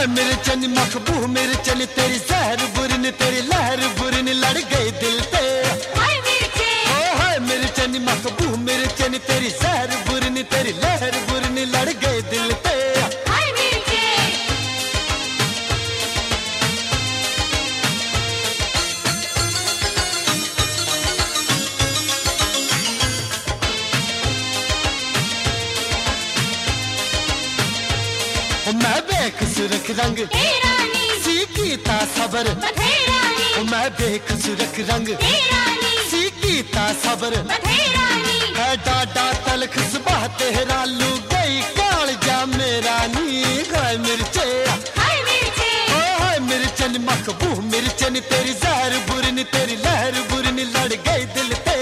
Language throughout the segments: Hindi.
हाय मेरे चन मखबूह मेरे चन तेरी जहर बुरन तेरी लहर बुरन लड़ गए दिल पे। हाय मेरे चन मखबूह मेरे चन तेरी जहर बुरन तेरी लहर बुरन लड़ गए दिल पे। मैं बेकसुरख रंग सीखीता सबर, मैं बेकसुरख रंग सीखीता सबर। है डाडा तलख सुबह तेरा लू गई काल जा मेरा नी। हाय मिर्चे हाय मिर्चन मखबूह मिर्चन तेरी जहर बुरन तेरी लहर बुरन लड़ गई दिल पे।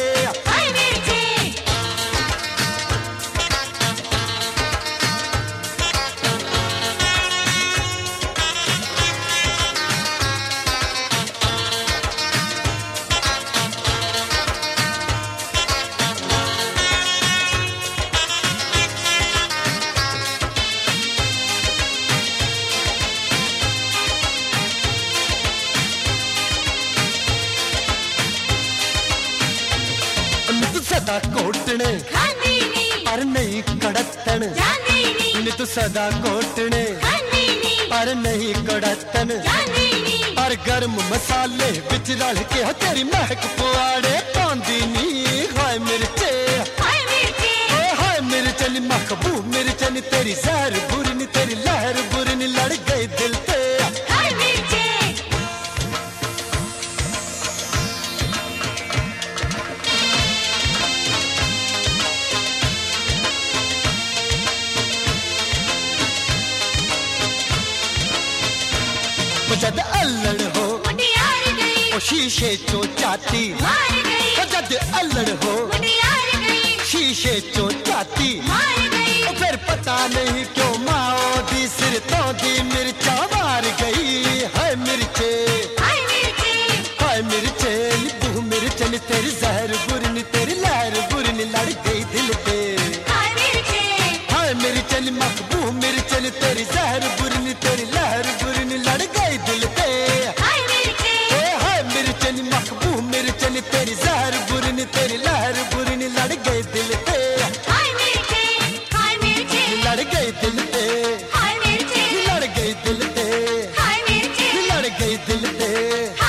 सदा कोटने पर नहीं कड़तन, नित सदा कोटने पर नहीं कड़तन। पर गर्म मसाले बिच रल के तेरी महक पुआड़े पांदी नी। हाय मिर्चे हाय मिर्चन मखबूह मिर्चन तेरी जहर बुरन तेरी लहर बुरन लड़ गए दिल पे। जद अल्लड़ हो ओ शीशे चो चाती, जद अल्लड़ हो शीशे चो चाती। फिर पता नहीं क्यों माओ दी सिर तो दी मिर्चा मार गई। हाय मिर्चे हाय मिर्चे बूह मिर्चन तेरी जहर बुरन तेरी लहर बुरन लड़ गई दिल पे। हाय मिर्चन मखबूह मिर्चन तेरी जहर बुरन तेरी लहर बुरन लड़ गई दिल पे। हाय मिर्चन मखबूह मिर्चन तेरी जहर बुरन तेरी लहर बुरन लड़ गई दिल पे। लड़ गई दिल पे लड़ गई दिल पे लड़ गई दिल पे।